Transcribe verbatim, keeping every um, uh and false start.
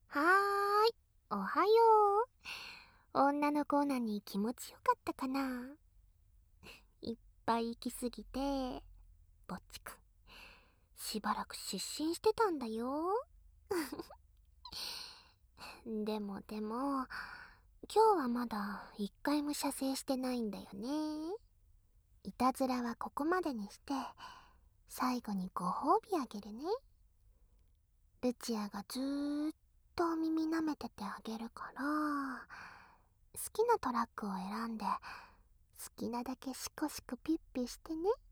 はーい、おはよう。女の子なに気持ちよかったかな。いっぱい行きすぎて、ぼっちくん、しばらく失神してたんだよ。でもでも、今日はまだ一回も射精してないんだよね。いたずらはここまでにして、最後にご褒美あげるね。ルチアがずーっとお耳舐めててあげるから、好きなトラックを選んで好きなだけシコシコピッピしてね。